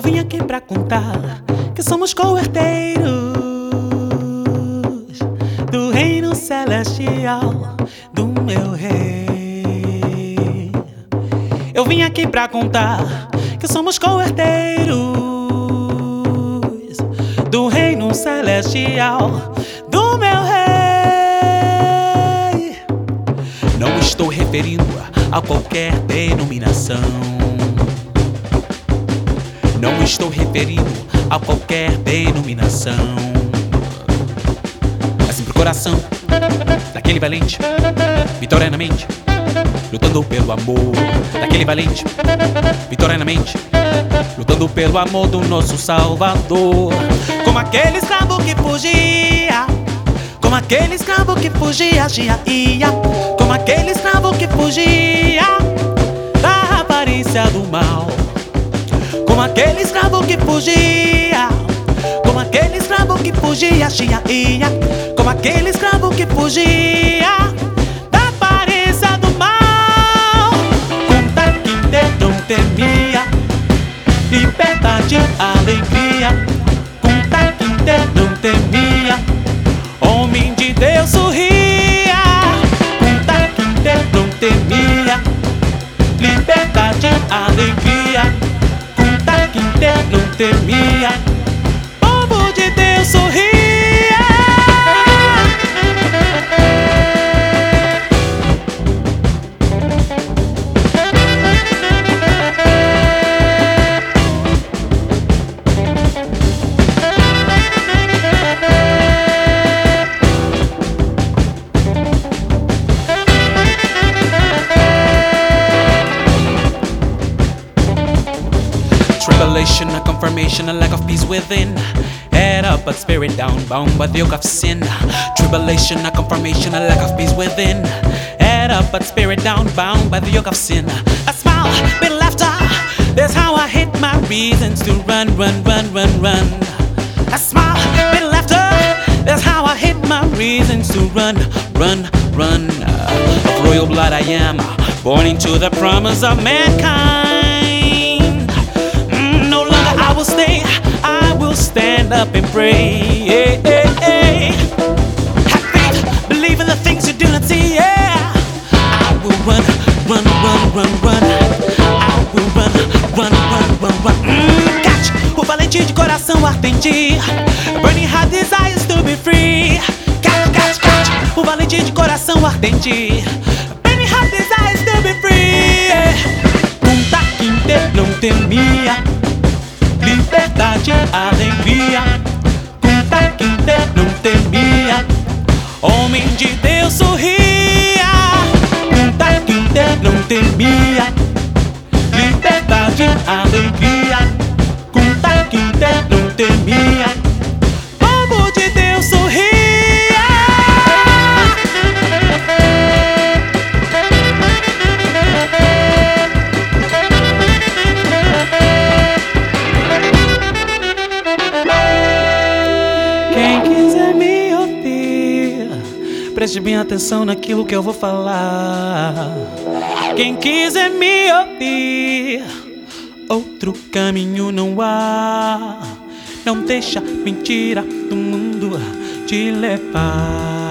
vim aqui pra contar que somos co-herdeiros do reino celestial do meu rei. Eu vim aqui pra contar que somos co-herdeiros do reino celestial do meu rei. Não estou referindo a qualquer denominação. Não estou referindo a qualquer denominação. Assim pro coração daquele valente, vitorianamente, lutando pelo amor. Daquele valente, vitorianamente, lutando pelo amor do nosso Salvador. Como aquele escravo que fugia, como aquele escravo que fugia, ia. Como aquele escravo que fugia da aparência do mal. Como aquele escravo que fugia, como aquele escravo que fugia, ia. Como aquele escravo que fugia da aparência do mal. Conta que não temia, liberdade, alegria. Conta que não temia, homem de Deus sorria. Conta que não temia, liberdade, alegria. Não temia, povo de Deus sorria. Tribulation, a confirmation, a lack of peace within. Head up but spirit down, bound by the yoke of sin. Tribulation, a confirmation, a lack of peace within. Head up but spirit down, bound by the yoke of sin. A smile, bit of laughter, that's how I hit my reasons to run. A smile, bit of laughter, that's how I hit my reasons to run. Of royal blood I am, born into the promise of mankind. I will stay, I will stand up and pray. Have faith, believe in the things you do not see. I will run. I will run. Catch, o valente de coração ardente, burning heart desires to be free. Catch, o valente de coração ardente, burning heart desires to be free. Conta que não temia, liberdade, alegria. Conta que não temia, homem de Deus sorria. Conta que não temia, liberdade, alegria. Conta que não temia, povo de Deus sorria. Preste bem atenção naquilo que eu vou falar. Quem quiser me ouvir, outro caminho não há. Não deixa mentira do mundo te levar.